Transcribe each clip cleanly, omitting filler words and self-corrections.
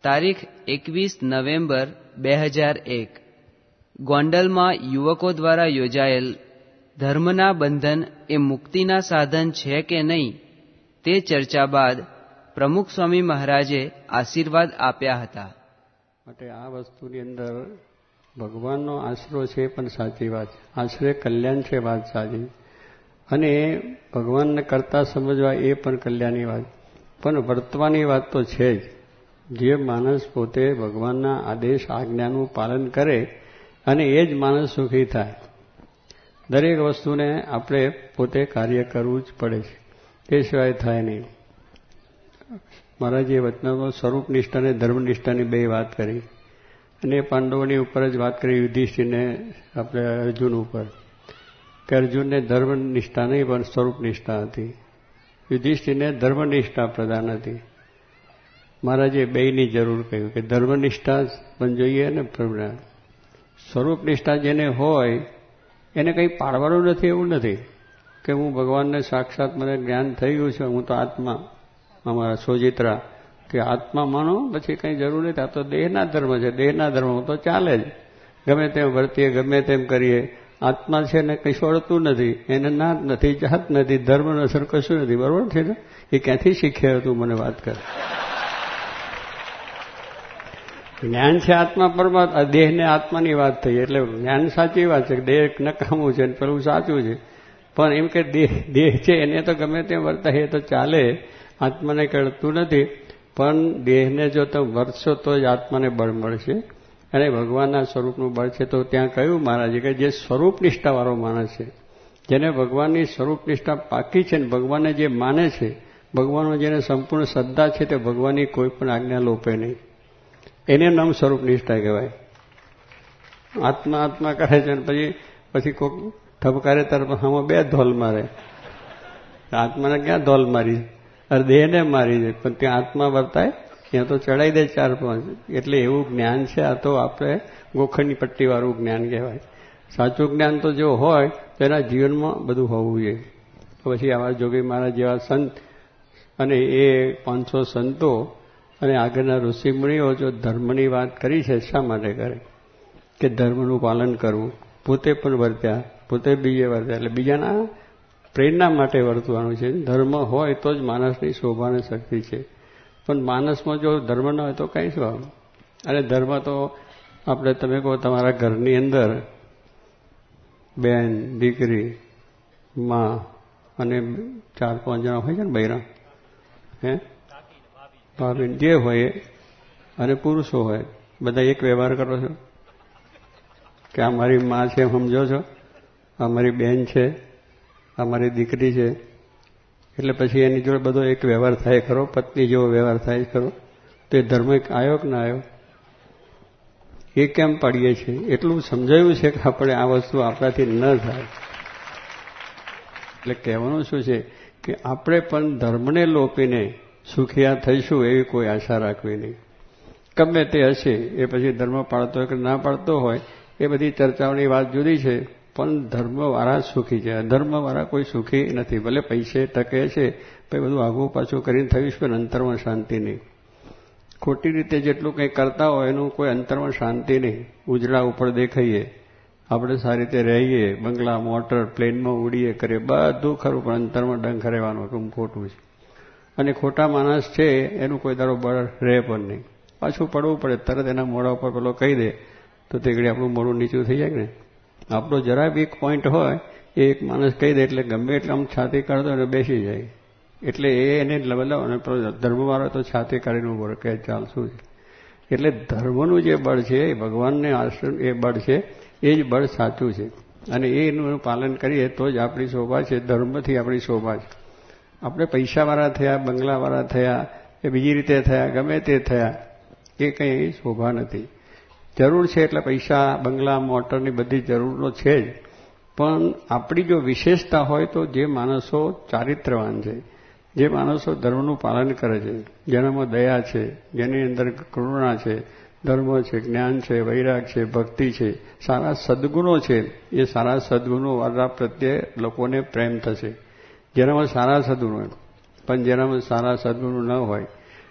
તારીખ 21 નવેમ્બર 2001 ગોંડલમાં યુવકો દ્વારા યોજાયેલ ધર્મના બંધન એ મુક્તિના સાધન છે કે નહીં તે ચર્ચા બાદ પ્રમુખ સ્વામી મહારાજે આશીર્વાદ આપ્યા હતા. માટે આ વસ્તુની અંદર ભગવાનનો આશરો છે પણ સાચી વાત છે. આશરે કલ્યાણ છે, વાત સાચી. અને ભગવાનને કરતા સમજવા એ પણ કલ્યાણની વાત, પણ વર્તવાની વાત તો છે જ. જે માણસ પોતે ભગવાનના આદેશ આજ્ઞાનું પાલન કરે અને એ જ માણસ સુખી થાય. દરેક વસ્તુને આપણે પોતે કાર્ય કરવું જ પડે છે, તે સિવાય થાય નહીં. મારા જે વચનામાં સ્વરૂપનિષ્ઠા અને ધર્મનિષ્ઠાની બે વાત કરી અને પાંડવોની ઉપર જ વાત કરી, યુધિષ્ઠિરને આપણે અર્જુન ઉપર, કે અર્જુનને ધર્મનિષ્ઠા નહીં પણ સ્વરૂપનિષ્ઠા હતી, યુધિષ્ઠિરને ધર્મનિષ્ઠા પ્રધાન હતી. મહારાજે બેયની જરૂર કહ્યું કે ધર્મનિષ્ઠા પણ જોઈએ અને સ્વરૂપનિષ્ઠા જેને હોય એને કંઈ પાડવાનું નથી. એવું નથી કે હું ભગવાનને સાક્ષાત મને જ્ઞાન થઈ ગયું છે, હું તો આત્મા, અમારા સોજિત્રા કે આત્મા માનો, પછી કંઈ જરૂર નથી. આ તો દેહના ધર્મ છે, દેહના ધર્મ તો ચાલે જ, ગમે તેમ વર્તીએ, ગમે તેમ કરીએ. આત્મા છે ને કંઈ છોડતું નથી, એને નાત નથી, જાત નથી, ધર્મનો અસર કશું નથી. બરોબર છે ને? એ ક્યાંથી શીખ્યા હતું મને વાત કર. જ્ઞાન છે આત્મા પરમાત્મા, દેહને આત્માની વાત થઈ એટલે જ્ઞાન સાચી વાત છે. દેહ નકામું છે પેલું સાચું છે, પણ એમ કે દેહ છે એને તો ગમે તેમ વર્તાય તો ચાલે, આત્માને કળતું નથી. પણ દેહને જો તમે વર્તશો તો જ આત્માને બળ મળશે અને ભગવાનના સ્વરૂપનું બળ છે. તો ત્યાં કહ્યું મહારાજે કે જે સ્વરૂપનિષ્ઠાવાળો માણસ છે, જેને ભગવાનની સ્વરૂપનિષ્ઠા પાકી છે ને ભગવાનને જે માને છે, ભગવાનમાં જેને સંપૂર્ણ શ્રદ્ધા છે, તે ભગવાનની કોઈ પણ આજ્ઞા લોપે નહીં. એને નામ સ્વરૂપનિષ્ઠા કહેવાય. આત્મા આત્મા કરે છે પછી કોઈક ઠપકારે તરફ આમાં બે ધોલ મારે. આત્માને ક્યાં ધોલ મારી? અરે દેહને મારી છે, પણ ત્યાં આત્મા વર્તાય ત્યાં તો ચડાઈ દે 4-5. એટલે એવું જ્ઞાન છે. આ તો આપણે ગોખણની પટ્ટીવાળું જ્ઞાન કહેવાય. સાચું જ્ઞાન તો જો હોય તો એના જીવનમાં બધું હોવું જોઈએ. પછી આવા જોગી મહારાજ જેવા સંત અને એ 500 સંતો અને આગળના ઋષિમુનિઓ જો ધર્મની વાત કરી છે, શા માટે કરે? કે ધર્મનું પાલન કરવું. પોતે પણ વર્ત્યા, પોતે બીજે વર્ત્યા, એટલે બીજાના પ્રેરણા માટે વર્તવાનું છે. ધર્મ હોય તો જ માણસની શોભાને શક્તિ છે. પણ માણસમાં જો ધર્મ ન હોય તો કંઈ શું? અને ધર્મ તો આપણે તમે કહો તમારા ઘરની અંદર બેન, દીકરી, માં અને 4-5 જણા હોય છે ને બૈરા, ભાભી, જે હોય અને પુરુષો હોય, બધા એક વ્યવહાર કરો છો કે આ મારી માં છે સમજો છો, આ મારી બેન છે, આ મારી દીકરી છે. એટલે પછી એની જોડે બધો એક વ્યવહાર થાય ખરો, પત્ની જેવો વ્યવહાર થાય ખરો. તો એ ધર્મ આવ્યો કે ના આવ્યો? એ કેમ પાડીએ છીએ? એટલું સમજાયું છે કે આપણે આ વસ્તુ આપણાથી ન થાય. એટલે કહેવાનું શું છે કે આપણે પણ ધર્મને લોપીને સુખિયા થઈશું એવી કોઈ આશા રાખવી નહીં. ગમે તે હશે એ પછી ધર્મ પાળતો હોય કે ના પાળતો હોય એ બધી ચર્ચાઓની વાત જુદી છે, પણ ધર્મવાળા સુખી છે, અધર્મવાળા કોઈ સુખી નથી. ભલે પૈસે ટકે છે, પછી બધું આગું પાછું કરીને થયું પણ અંતરમાં શાંતિ નહીં. ખોટી રીતે જેટલું કંઈ કરતા હોય એનું કોઈ અંતરમાં શાંતિ નહીં. ઉજળા ઉપર દેખાઈએ, આપણે સારી રીતે રહીએ, બંગલા, મોટર, પ્લેનમાં ઉડીએ, કરીએ, બધું ખરું, પણ અંતરમાં ડંખ રહેવાનું કેમ ખોટું છે. અને ખોટા માણસ છે એનું કોઈ દારો બળ રહે પણ નહીં. પાછું પડવું પડે, તરત એના મોઢા ઉપર પેલો કહી દે તો તે ઘડી આપણું મોઢું નીચું થઈ જાય ને. આપણો જરા વીક પોઈન્ટ હોય એ એક માણસ કહી દે એટલે ગમે એટલે આમ છાતી કાઢતો અને બેસી જાય. એટલે એને લવલાવ અને ધર્મવાળો તો છાતી કાઢીને ઉભો કે ચાલ શું છે. એટલે ધર્મનું જે બળ છે એ ભગવાનને આશ્રમ એ બળ છે, એ જ બળ સાચું છે. અને એનું પાલન કરીએ તો જ આપણી શોભા છે, ધર્મથી આપણી શોભા છે. આપણે પૈસાવાળા થયા, બંગલાવાળા થયા, એ બીજી રીતે થયા, ગમે તે થયા, એ કંઈ શોભા નથી. જરૂર છે એટલે પૈસા, બંગલા, મોટરની બધી જરૂરો છે જ, પણ આપણી જો વિશેષતા હોય તો જે માણસો ચારિત્રવાન છે, જે માણસો ધર્મનું પાલન કરે છે, જેનામાં દયા છે, જેની અંદર કરુણા છે, ધર્મ છે, જ્ઞાન છે, વૈરાગ છે, ભક્તિ છે, સારા સદ્ગુણો છે, એ સારા સદ્ગુણો વાળા પ્રત્યે લોકોને પ્રેમ થશે. જેનામાં સારા સદ્ગુણો હોય, પણ જેનામાં સારા સદ્ગુણો ન હોય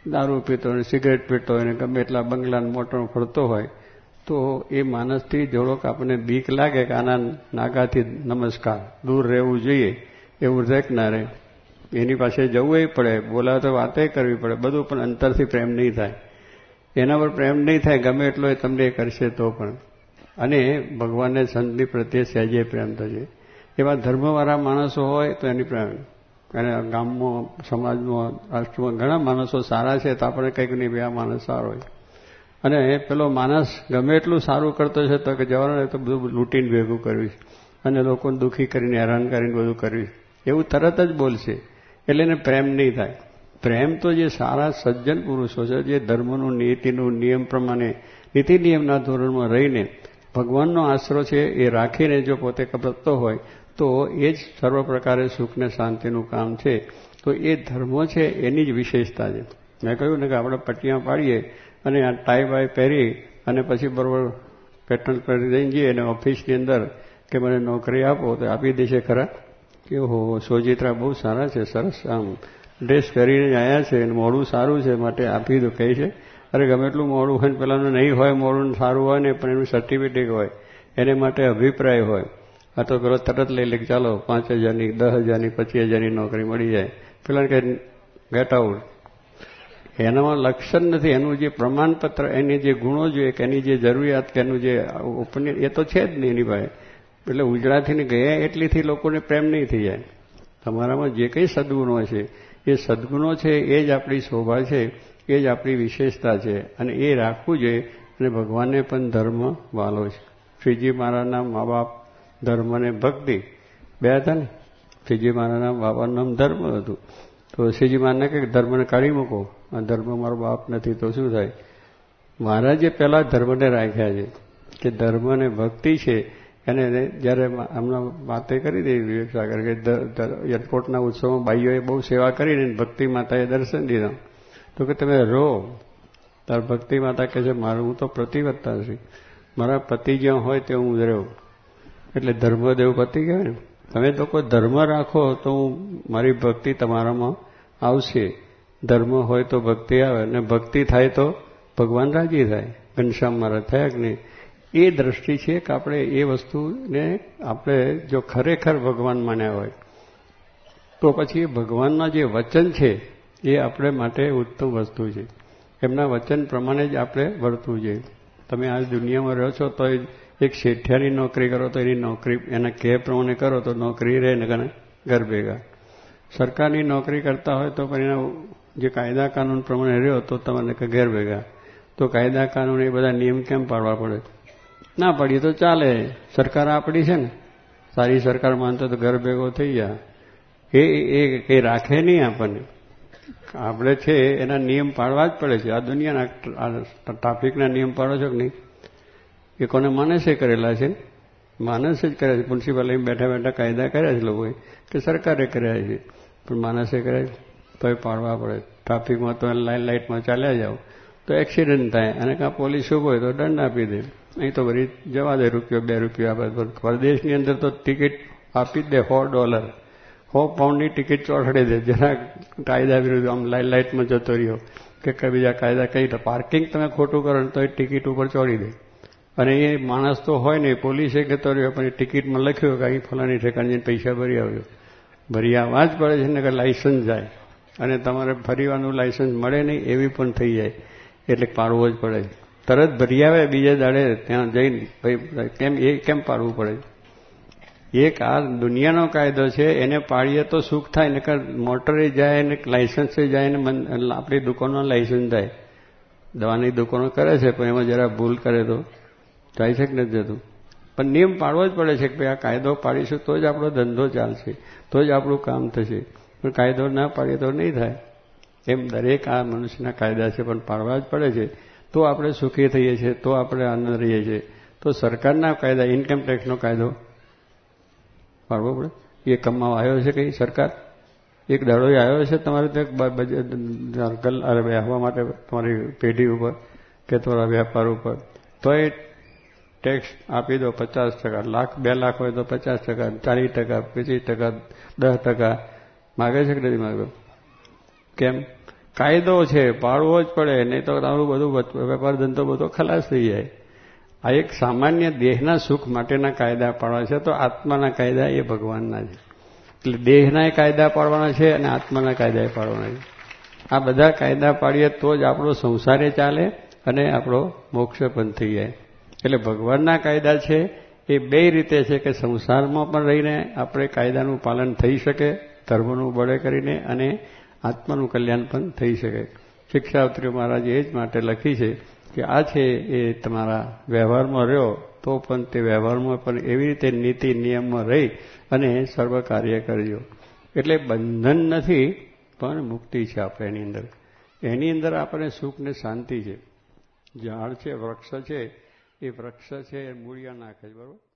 દારૂ પીતો હોય, સિગરેટ પીતો હોય, ગમે એટલા બંગલા મોટો ફરતો હોય, તો એ માણસથી થોડોક આપણને બીક લાગે કે આના નાગાથી નમસ્કાર, દૂર રહેવું જોઈએ, એવું રહે કે ના રહે. એની પાસે જવું પડે, બોલાવે તો વાતે કરવી પડે, બધું, પણ અંતરથી પ્રેમ નહીં થાય. એના પર પ્રેમ નહીં થાય, ગમે એટલો એ તમને કરશે તો પણ. અને ભગવાનને સંતની પ્રત્યે સહેજે પ્રેમ થશે. એવા ધર્મવાળા માણસો હોય તો એની પ્રેમ. અને ગામમાં, સમાજમાં, રાષ્ટ્રમાં ઘણા માણસો સારા છે તો આપણે કંઈક નહીં, બે આ માણસ સારો હોય. અને પેલો માણસ ગમે એટલું સારું કરતો છે તો કે જવાનું તો બધું લૂંટીને ભેગું કર્યું છે અને લોકોને દુઃખી કરીને, હેરાન કરીને બધું કર્યું છે, એવું તરત જ બોલશે. એટલે એને પ્રેમ નહીં થાય. પ્રેમ તો જે સારા સજ્જન પુરુષો છે, જે ધર્મનું, નીતિનું, નિયમ પ્રમાણે, નીતિ નિયમના ધોરણમાં રહીને ભગવાનનો આશરો છે એ રાખીને જો પોતે કરતો હોય તો એ જ સર્વ પ્રકારે સુખ ને શાંતિનું કામ છે. તો એ ધર્મ છે એની જ વિશેષતા છે. મેં કહ્યું ને કે આપણે પટ્ટીਆਂ પાડીએ અને આ ટાઈ બાય પહેરી અને પછી બરોબર પેટર્ન કરી દઈને જઈએ અને ઓફિસની અંદર કે મને નોકરી આપો તો આપી દેશે ખરા? કે હો સોજિત્રા બહુ સારા છે, સરસ આમ ડ્રેસ પહેરીને આવ્યા છે, મોડું સારું છે માટે આપી દો કહે છે. અરે ગમે એટલું મોડું હોય ને પેલાનું નહીં હોય, મોડું સારું હોય ને પણ એનું સર્ટિફિકેટ હોય, એને માટે અભિપ્રાય હોય. આ તો પેલો તરત લઈ લે કે ચાલો 5,000ની, 10,000ની, 25,000ની નોકરી મળી જાય. પેલા કે ગેટ આઉટ. એનામાં લક્ષણ નથી, એનું જે પ્રમાણપત્ર, એની જે ગુણો જોઈએ, કે એની જે જરૂરિયાત, કે એનું જે ઉપનિયમ, એ તો છે જ નહીં એની પાસે. એટલે ઉજળાથી ગયા એટલીથી લોકોને પ્રેમ નહીં થઈ જાય. તમારામાં જે કંઈ સદગુણો છે એ સદગુણો છે એ જ આપણી શોભા છે, એ જ આપણી વિશેષતા છે અને એ રાખવું જોઈએ. અને ભગવાનને પણ ધર્મ વાલો છે. શ્રીજી મહારાજના મા બાપ ધર્મ અને ભક્તિ બે હતા ને. શ્રીજી મહારાજના બાપાનું નામ ધર્મ હતું. તો શ્રીજી મહારાજને કહે ધર્મને કાઢી મૂકો, આ ધર્મ મારો બાપ નથી તો શું થાય? મહારાજે પહેલા ધર્મને રાખ્યા છે કે ધર્મ અને ભક્તિ છે. અને જયારે હમણાં વાતે કરી હતી વિવેક સાગર કે એરપોર્ટના ઉત્સવમાં ભાઈઓએ બહુ સેવા કરીને ભક્તિ માતાએ દર્શન દીધા. તો કે તમે રહો, તાર ભક્તિ માતા કહે છે મારું, હું તો પ્રતિવત્તા છું, મારા પતિ જ્યાં હોય તે હું રહું. એટલે ધર્મદેવ પતિ કહેવાય ને. તમે લોકો ધર્મ રાખો તો મારી ભક્તિ તમારામાં આવશે. ધર્મ હોય તો ભક્તિ આવે, અને ભક્તિ થાય તો ભગવાન રાજી થાય. ઘનશ્યામ મહારાજ થયા કે નહીં? એ દ્રષ્ટિ છે કે આપણે એ વસ્તુને આપણે જો ખરેખર ભગવાન માન્યા હોય તો પછી ભગવાનના જે વચન છે એ આપણે માટે ઉત્તમ વસ્તુ છે. એમના વચન પ્રમાણે જ આપણે વર્તવું જોઈએ. તમે આ દુનિયામાં રહો છો તો એક શેઠિયાની નોકરી કરો તો એની નોકરી એના કહે પ્રમાણે કરો તો નોકરી રહે ને ઘર ભેગા. સરકારની નોકરી કરતા હોય તો પણ એના જે કાયદા કાનૂન પ્રમાણે રહ્યો તો તમને ઘેર ભેગા. તો કાયદા કાનૂન એ બધા નિયમ કેમ પાડવા પડે? ના પાડીએ તો ચાલે, સરકાર આપણી છે ને, સારી સરકાર માનતો તો ઘર ભેગો થઈ જાય. એ રાખે નહીં આપણને. આપણે છે એના નિયમ પાડવા જ પડે છે. આ દુનિયાના ટ્રાફિકના નિયમ પાડો છો કે નહીં? એ કોને? માણસે કરેલા છે, માણસે જ કર્યા છે. પ્રિન્સિપાલ બેઠા બેઠા કાયદા કર્યા છે લોકોએ કે સરકારે કર્યા છે, પણ માણસે કર્યા છે તો એ પાડવા પડે. ટ્રાફિકમાં તો લાઇટમાં ચાલ્યા જાઓ તો એક્સિડન્ટ થાય અને કાં પોલીસ ઉભો હોય તો દંડ આપી દે. અહીં તો વળી જવા દે, ₹1-2 આપે. પરદેશની અંદર તો ટિકિટ આપી જ દે $100, £100ની ટિકિટ ચોટાડી દે. જરા કાયદા વિરુદ્ધ આમ લાઇટમાં જતો રહ્યો કે બીજા કાયદા કઈ પાર્કિંગ તમે ખોટું કરો તો એ ટિકિટ ઉપર ચોડી દે. અને એ માણસ તો હોય નહીં, પોલીસે જતો રહ્યો પણ એ ટિકિટમાં લખ્યું કે અહીં ફલાણી ઠેકાણે જઈને પૈસા ભરી આવ્યો. ભરી આવવા જ પડે છે ને કે લાયસન્સ જાય અને તમારે ફરીવાનું લાયસન્સ મળે નહીં એવી પણ થઈ જાય. એટલે પાડવો જ પડે. તરત ભરી આવે બીજે દાડે ત્યાં જઈને ભાઈ કેમ પાડવું પડે? એક આ દુનિયાનો કાયદો છે, એને પાડીએ તો સુખ થાય. નકર મોટરે જાય ને લાયસન્સે જાય ને આપણી દુકાનનો લાયસન્સ થાય. દવાની દુકાનો કરે છે પણ એમાં જરા ભૂલ કરે તો જાય છે કે નથી જતું? પણ નિયમ પાડવો જ પડે છે કે ભાઈ આ કાયદો પાડીશું તો જ આપણો ધંધો ચાલશે, તો જ આપણું કામ થશે. પણ કાયદો ના પાડીએ તો નહીં થાય. એમ દરેક આ મનુષ્યના કાયદા છે પણ પાડવા જ પડે છે. તો આપણે સુખી થઈએ છીએ, તો આપણે આનંદ રહીએ છીએ. તો સરકારના કાયદા, ઇન્કમ ટેક્સનો કાયદો પાડવો પડે. એ કમાવા આવ્યો છે કઈ સરકાર? એક દાડો આવ્યો છે તમારે ત્યાં બેસવા માટે તમારી પેઢી ઉપર કે તમારા વેપાર ઉપર? તો એ ટેક્સ આપી દો 50%. લાખ 2 લાખ હોય તો 50%, 40%, 25%, 10% માગે છે કે નથી માગ્યો? કેમ? કાયદો છે, પાળવો જ પડે, નહીં તો તમારું બધું વેપાર ધંધો બધો ખલાસ થઈ જાય. આ એક સામાન્ય દેહના સુખ માટેના કાયદા પાડવા છે, તો આત્માના કાયદા એ ભગવાનના છે. એટલે દેહના કાયદા પાડવાના છે અને આત્માના કાયદા પાડવાના છે. આ બધા કાયદા પાડીએ તો જ આપણો સંસારે ચાલે અને આપણો મોક્ષ પણ થઈ જાય. એટલે ભગવાનના કાયદા છે એ બે રીતે છે કે સંસારમાં પણ રહીને આપણે કાયદાનું પાલન થઈ શકે, ધર્મનું બળે કરીને, અને આત્માનું કલ્યાણ પણ થઈ શકે. શિક્ષાવત્રી મહારાજે એ જ માટે લખી છે કે આ છે એ તમારા વ્યવહારમાં રહ્યો તો પણ તે વ્યવહારમાં પણ એવી રીતે નીતિ નિયમમાં રહી અને સર્વ કાર્ય કરજો. એટલે બંધન નથી પણ મુક્તિ છે આપણે એની અંદર આપણને સુખ ને શાંતિ છે. ઝાડ છે, વૃક્ષ છે, એ વૃક્ષ છે મૂળિયા નાખે છે, બરોબર.